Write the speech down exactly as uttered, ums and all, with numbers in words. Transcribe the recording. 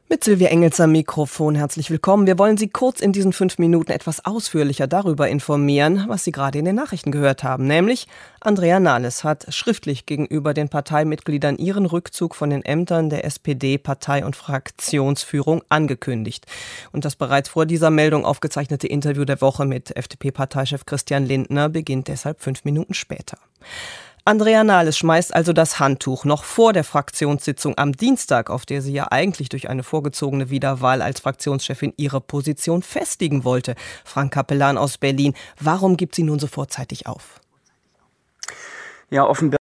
Mit Silvia Engels am Mikrofon. Herzlich willkommen. Wir wollen Sie kurz in diesen fünf Minuten etwas ausführlicher darüber informieren, was Sie gerade in den Nachrichten gehört haben. Nämlich, Andrea Nahles hat schriftlich gegenüber den Parteimitgliedern ihren Rückzug von den Ämtern der S P D-Partei- und Fraktionsführung angekündigt. Und das bereits vor dieser Meldung aufgezeichnete Interview der Woche mit F D P-Parteichef Christian Lindner beginnt deshalb fünf Minuten später. Andrea Nahles schmeißt also das Handtuch noch vor der Fraktionssitzung am Dienstag, auf der sie ja eigentlich durch eine vorgezogene Wiederwahl als Fraktionschefin ihre Position festigen wollte. Frank Capellan aus Berlin. Warum gibt sie nun so vorzeitig auf? Ja, offenbar